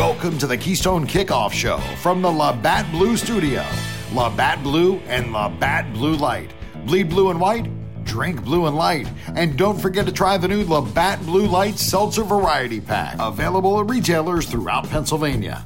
Welcome to the Keystone Kickoff Show from the Labatt Blue Studio. Labatt Blue and Labatt Blue Light. Bleed blue and white, drink blue and light. And don't forget to try the new Labatt Blue Light Seltzer Variety Pack. Available at retailers throughout Pennsylvania.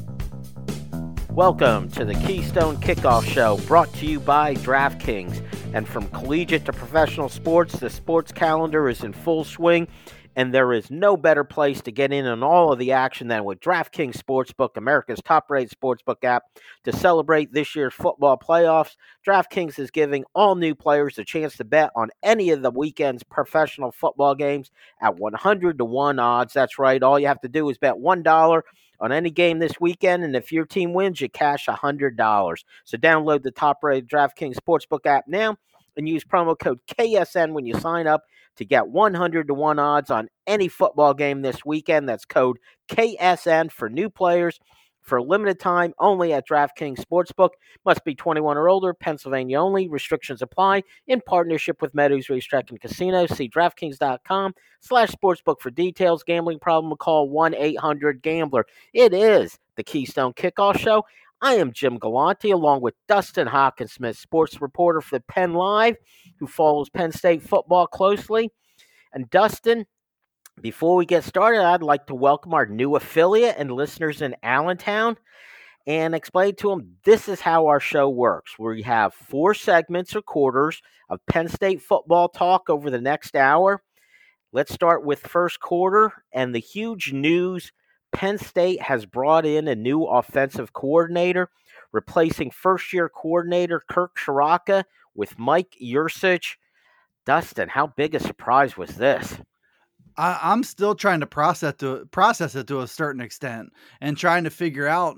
Welcome to the Keystone Kickoff Show, brought to you by DraftKings. And from collegiate to professional sports, the sports calendar is in full swing, and there is no better place to get in on all of the action than with DraftKings Sportsbook, America's top-rated sportsbook app. To celebrate this year's football playoffs, DraftKings is giving all new players a chance to bet on any of the weekend's professional football games at 100-1 odds. That's right. All you have to do is bet $1 on any game this weekend, and if your team wins, you cash $100. So download the top-rated DraftKings Sportsbook app now and use promo code KSN when you sign up to get 100-1 odds on any football game this weekend. That's code KSN for new players for a limited time only at DraftKings Sportsbook. Must be 21 or older, Pennsylvania only. Restrictions apply in partnership with Meadows Racetrack and Casino. See DraftKings.com/sportsbook for details. Gambling problem, call 1-800-GAMBLER. It is the Keystone Kickoff Show. I am Jim Galante, along with Dustin Hockensmith, sports reporter for Penn Live, who follows Penn State football closely. And Dustin, before we get started, I'd like to welcome our new affiliate and listeners in Allentown and explain to them this is how our show works. We have 4 segments or quarters of Penn State football talk over the next hour. Let's start with first quarter and the huge news. Penn State has brought in a new offensive coordinator, replacing first-year coordinator Kirk Ciarrocca with Mike Yurcich. Dustin, how big a surprise was this? I'm still trying to process it to a certain extent and trying to figure out,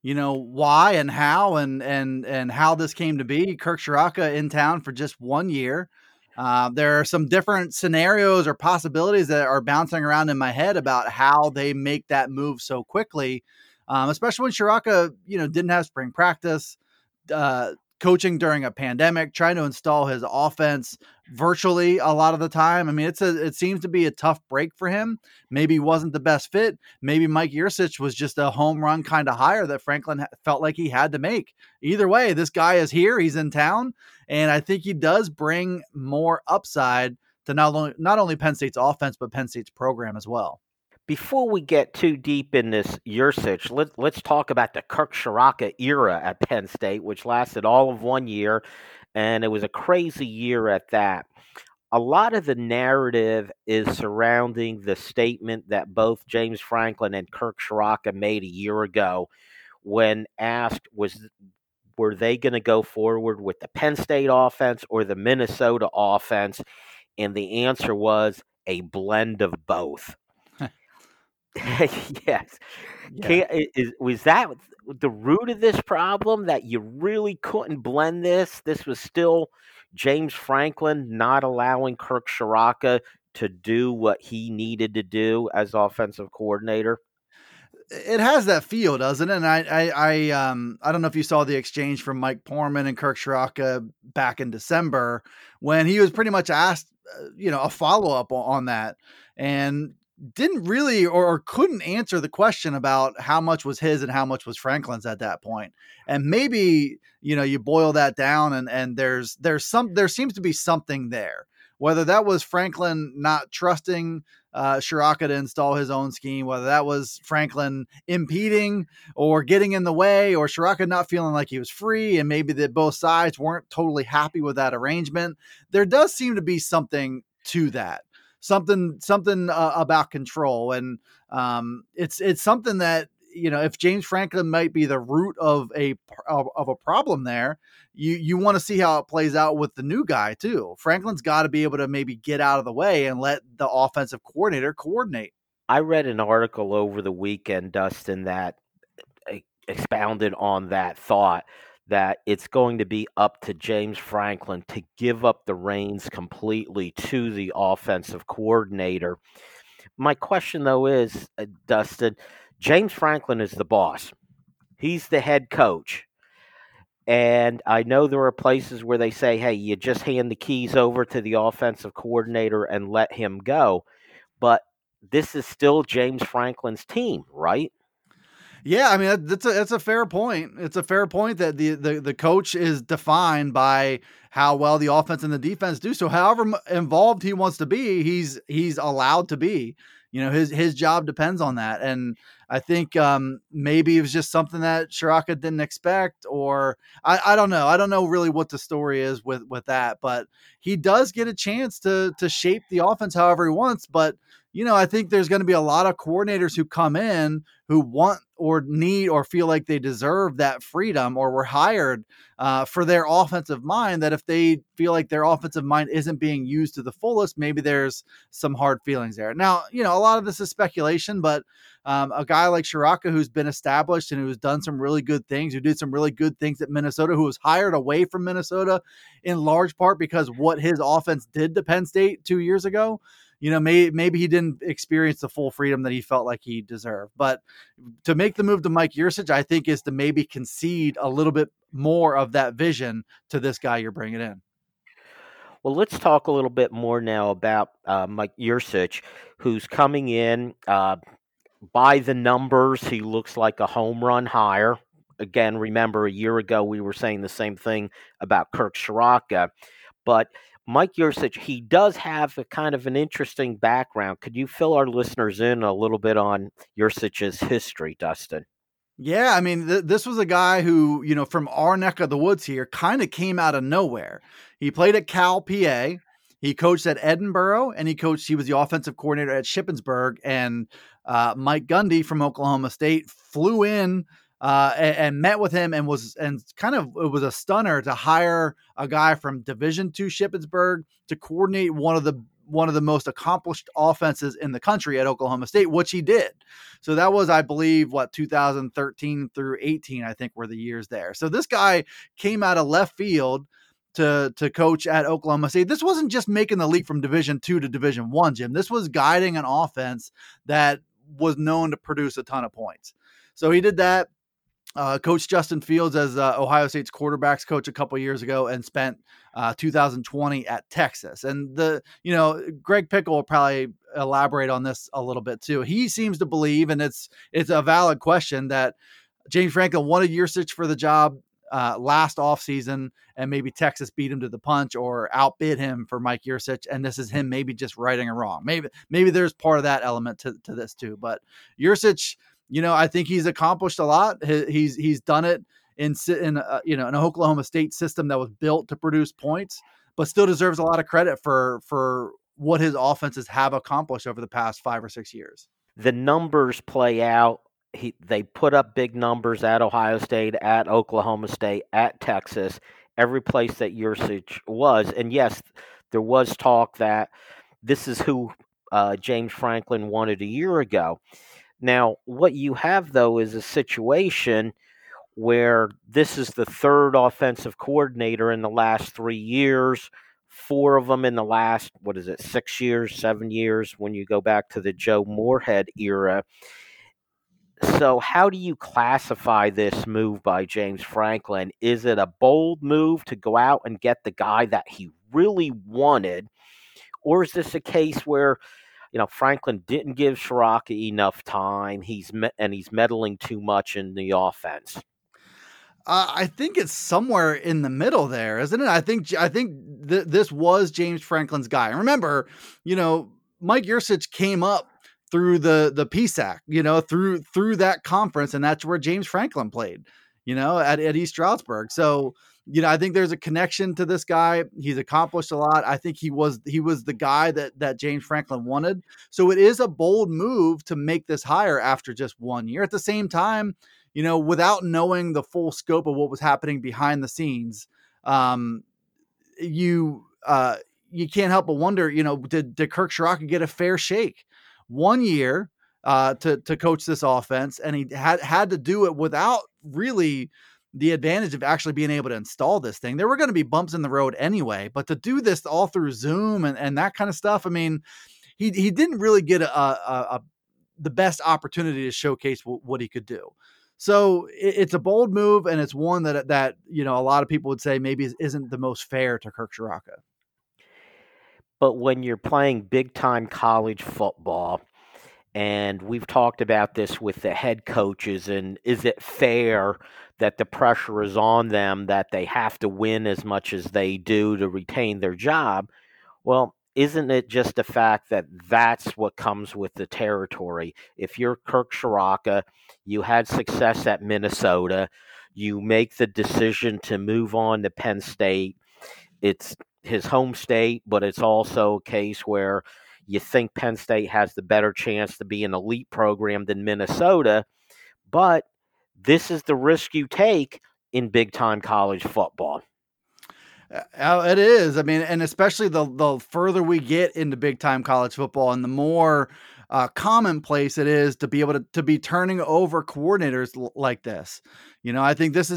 why and how and how this came to be. Kirk Ciarrocca in town for just 1 year. There are some different scenarios or possibilities that are bouncing around in my head about how they make that move so quickly, especially when Ciarrocca, didn't have spring practice, coaching during a pandemic, trying to install his offense virtually a lot of the time. I mean, it seems to be a tough break for him. Maybe he wasn't the best fit. Maybe Mike Yurcich was just a home run kind of hire that Franklin felt like he had to make. Either way, this guy is here. He's in town. And I think he does bring more upside to not only Penn State's offense, but Penn State's program as well. Before we get too deep in this Yurcich, let's talk about the Kirk Ciarrocca era at Penn State, which lasted all of 1 year, and it was a crazy year at that. A lot of the narrative is surrounding the statement that both James Franklin and Kirk Ciarrocca made a year ago when asked, were they going to go forward with the Penn State offense or the Minnesota offense? And the answer was a blend of both. Yes. Yeah. Was that the root of this problem, that you really couldn't blend this? This was still James Franklin not allowing Kirk Ciarrocca to do what he needed to do as offensive coordinator? It has that feel, doesn't it? And I don't know if you saw the exchange from Mike Poorman and Kirk Ciarrocca back in December when he was pretty much asked, a follow-up on that, and didn't really or couldn't answer the question about how much was his and how much was Franklin's at that point. And maybe, you boil that down and there seems to be something there, whether that was Franklin not trusting Ciarrocca to install his own scheme, whether that was Franklin impeding or getting in the way, or Ciarrocca not feeling like he was free, and maybe that both sides weren't totally happy with that arrangement. There does seem to be something to that. Something about control. And it's something that, if James Franklin might be the root of a problem there, you want to see how it plays out with the new guy too. Franklin's got to be able to maybe get out of the way and let the offensive coordinator coordinate. I read an article over the weekend, Dustin, that expounded on that thought, that it's going to be up to James Franklin to give up the reins completely to the offensive coordinator. My question, though, is, Dustin, James Franklin is the boss. He's the head coach. And I know there are places where they say, hey, you just hand the keys over to the offensive coordinator and let him go. But this is still James Franklin's team, right? Yeah, I mean that's a fair point. It's a fair point that the coach is defined by how well the offense and the defense do. So however involved he wants to be, he's allowed to be. His job depends on that. And I think maybe it was just something that Ciarrocca didn't expect, or I don't know. I don't know really what the story is with that, but he does get a chance to shape the offense however he wants. But I think there's going to be a lot of coordinators who come in who want or need or feel like they deserve that freedom, or were hired for their offensive mind, that if they feel like their offensive mind isn't being used to the fullest, maybe there's some hard feelings there. Now, a lot of this is speculation, but a guy like Ciarrocca, who's been established and who's done some really good things, who did some really good things at Minnesota, who was hired away from Minnesota in large part because what his offense did to Penn State 2 years ago, maybe he didn't experience the full freedom that he felt like he deserved. But to make the move to Mike Yurcich, I think, is to maybe concede a little bit more of that vision to this guy you're bringing in. Well, let's talk a little bit more now about Mike Yurcich, who's coming in. By the numbers, he looks like a home run hire. Again, remember, a year ago we were saying the same thing about Kirk Ciarrocca. But Mike Yurcich, he does have a kind of an interesting background. Could you fill our listeners in a little bit on Yurcich's history, Dustin? Yeah, I mean, this was a guy who, from our neck of the woods here, kind of came out of nowhere. He played at Cal PA. He coached at Edinboro, and he was the offensive coordinator at Shippensburg. And Mike Gundy from Oklahoma State flew in and met with him, and it was a stunner to hire a guy from Division II Shippensburg to coordinate one of the most accomplished offenses in the country at Oklahoma State, which he did. So that was, I believe, 2013 through 18, I think, were the years there. So this guy came out of left field to coach at Oklahoma State. This wasn't just making the leap from Division II to Division I, Jim. This was guiding an offense that was known to produce a ton of points. So he did that. Coached Justin Fields as Ohio State's quarterbacks coach a couple years ago, and spent 2020 at Texas. And Greg Pickle will probably elaborate on this a little bit too. He seems to believe, and it's a valid question, that James Franklin wanted Yurcich for the job last offseason, and maybe Texas beat him to the punch or outbid him for Mike Yurcich. And this is him maybe just righting a wrong. Maybe there's part of that element to this too. But Yurcich, I think he's accomplished a lot. He's done it in an Oklahoma State system that was built to produce points, but still deserves a lot of credit for what his offenses have accomplished over the past 5 or 6 years. The numbers play out. They put up big numbers at Ohio State, at Oklahoma State, at Texas, every place that Yurcich was. And yes, there was talk that this is who James Franklin wanted a year ago. Now, what you have, though, is a situation where this is the third offensive coordinator in the last 3 years, 4 of them in the last, 6 years, 7 years, when you go back to the Joe Moorhead era. So how do you classify this move by James Franklin? Is it a bold move to go out and get the guy that he really wanted? Or is this a case where Franklin didn't give Ciarrocca enough time. He's meddling too much in the offense? I think it's somewhere in the middle there, isn't it? I think this was James Franklin's guy. Remember, Mike Yurcich came up through the PSAC, through that conference, and that's where James Franklin played, at East Stroudsburg. So, I think there's a connection to this guy. He's accomplished a lot. I think he was the guy that James Franklin wanted. So it is a bold move to make this hire after just 1 year. At the same time, without knowing the full scope of what was happening behind the scenes, you can't help but wonder, did Kirk Ciarrocca get a fair shake? 1 year to coach this offense, and he had to do it without really the advantage of actually being able to install this thing. There were going to be bumps in the road anyway, but to do this all through Zoom and that kind of stuff, I mean, he didn't really get the best opportunity to showcase what he could do. So it's a bold move, and it's one that a lot of people would say maybe isn't the most fair to Kirk Ciarrocca. But when you're playing big time college football, And we've talked about this with the head coaches, and is it fair that the pressure is on them that they have to win as much as they do to retain their job? Well, isn't it just the fact that that's what comes with the territory? If you're Kirk Ciarrocca, you had success at Minnesota, you make the decision to move on to Penn State. It's his home state, but it's also a case where you think Penn State has the better chance to be an elite program than Minnesota, but this is the risk you take in big-time college football. It is. I mean, and especially the further we get into big-time college football and the more commonplace it is to be able to be turning over coordinators like this. I think this has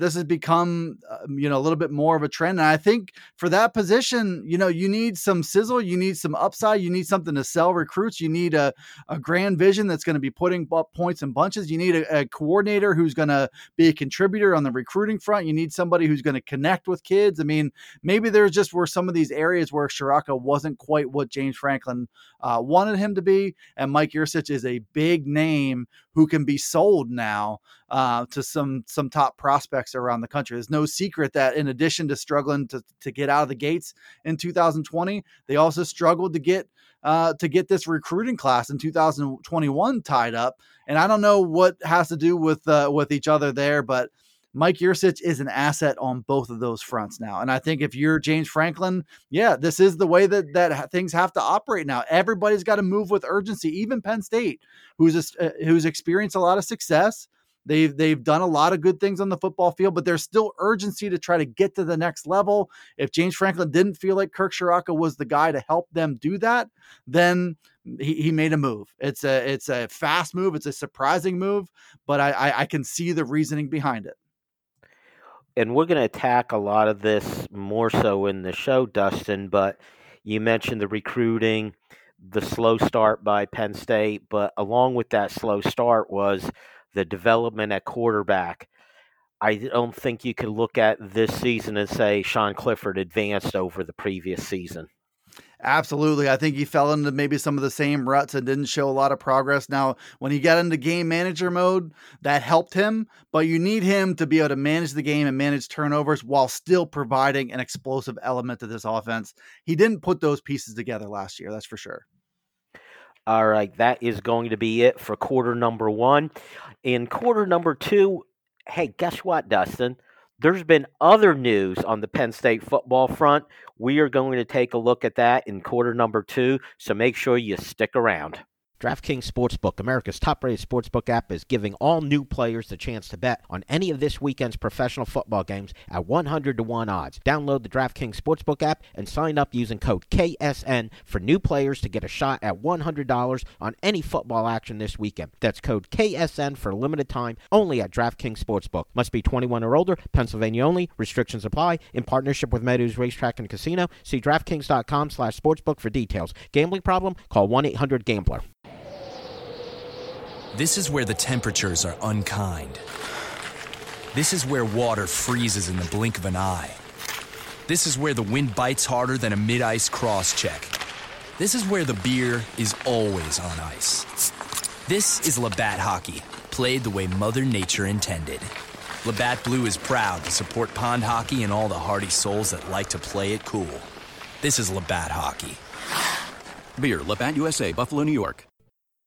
become a little bit more of a trend. And I think for that position, you need some sizzle, you need some upside, you need something to sell recruits. You need a grand vision that's going to be putting up points in bunches. You need a coordinator who's going to be a contributor on the recruiting front. You need somebody who's going to connect with kids. I mean, maybe there just were some of these areas where Ciarrocca wasn't quite what James Franklin wanted him to be. And Mike Yurcich is a big name who can be sold now to some top prospects around the country. There's no secret that in addition to struggling to get out of the gates in 2020, they also struggled to get this recruiting class in 2021 tied up. And I don't know what has to do with each other there, but Mike Yurcich is an asset on both of those fronts now. And I think if you're James Franklin, this is the way that things have to operate now. Everybody's got to move with urgency, even Penn State, who's experienced a lot of success. They've done a lot of good things on the football field, but there's still urgency to try to get to the next level. If James Franklin didn't feel like Kirk Ciarrocca was the guy to help them do that, then he made a move. It's a fast move. It's a surprising move, but I can see the reasoning behind it. And we're going to attack a lot of this more so in the show, Dustin, but you mentioned the recruiting, the slow start by Penn State, but along with that slow start was the development at quarterback. I don't think you can look at this season and say Sean Clifford advanced over the previous season. Absolutely. I think he fell into maybe some of the same ruts and didn't show a lot of progress. Now, when he got into game manager mode, that helped him, but you need him to be able to manage the game and manage turnovers while still providing an explosive element to this offense. He didn't put those pieces together last year, that's for sure. All right, that is going to be it for quarter number one. In quarter number two, hey, guess what, Dustin? There's been other news on the Penn State football front. We are going to take a look at that in quarter number two, so make sure you stick around. DraftKings Sportsbook, America's top-rated sportsbook app, is giving all new players the chance to bet on any of this weekend's professional football games at 100-1 odds. Download the DraftKings Sportsbook app and sign up using code KSN for new players to get a shot at $100 on any football action this weekend. That's code KSN for a limited time only at DraftKings Sportsbook. Must be 21 or older, Pennsylvania only. Restrictions apply. In partnership with Meadows Racetrack and Casino. See DraftKings.com/sportsbook for details. Gambling problem? Call 1-800-GAMBLER. This is where the temperatures are unkind. This is where water freezes in the blink of an eye. This is where the wind bites harder than a mid-ice cross-check. This is where the beer is always on ice. This is Labatt Hockey, played the way Mother Nature intended. Labatt Blue is proud to support pond hockey and all the hardy souls that like to play it cool. This is Labatt Hockey. Beer, Labatt USA, Buffalo, New York.